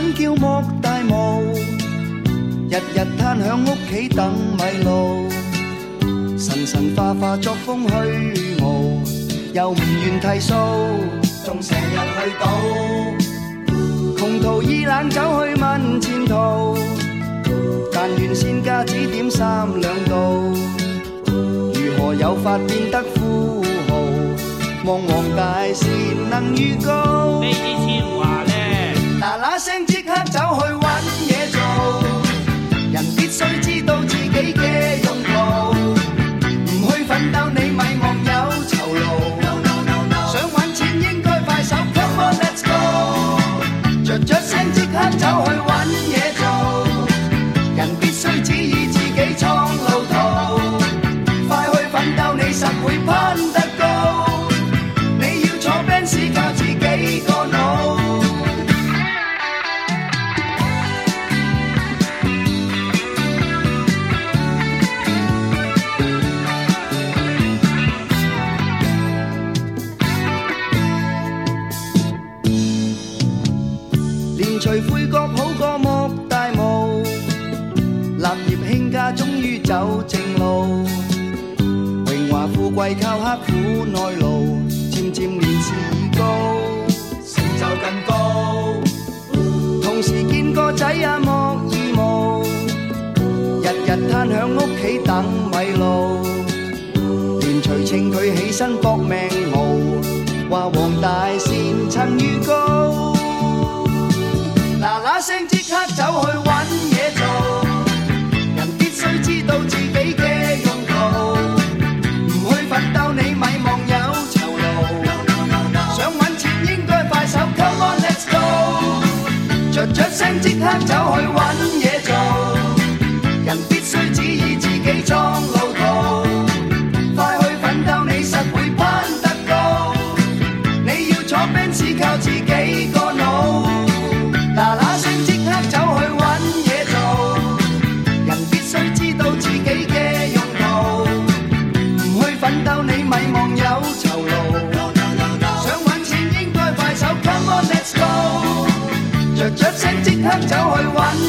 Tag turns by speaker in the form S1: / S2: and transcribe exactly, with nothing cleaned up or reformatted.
S1: 名叫莫大霧，日日攤響屋企等米路，神神化化作風虛無，又唔願剃鬚，仲成日去賭，窮途意冷走去問前途，但願仙家指點三兩道，如何有法變得富豪，望黃大仙能預告。
S2: 呢啲錢話咧，
S1: 嗱嗱聲即刻走去揾嘢做，人必須知道自己嘅用途，唔去奮鬥你咪望有酬勞。No, no, no, no. 想揾錢應該快手 ，Come on let's go， 着着聲即刻走去揾嘢做，人必須指意自己創路途，快去奮鬥你實會攀得高，你要坐 Benz 靠自己個腦。除悔覺好過莫大霧，立業興家終於走正路，榮華富貴靠刻苦耐勞，漸漸年事高，成就更高。同時見個仔也莫義務，日日攤響屋企等米路，連隨稱佢起身搏命熬，話黃大仙曾預告。嗱嗱聲即刻走去揾嘢做，人必須知道自己嘅用途，唔去奮鬥你咪望有酬勞。想揾錢應該快手 ，Come on let's go， 着着聲即刻走去揾嘢做，人必須指意自己創路途，快去奮鬥你實會攀得高，你要坐 Benz 靠自己個腦。嗱嗱聲即刻走去揾嘢做，人必須知道自己嘅用途，唔去奮鬥你咪望有酬勞。想揾錢應該快手 ，Come on let's go， 着着聲即刻走去揾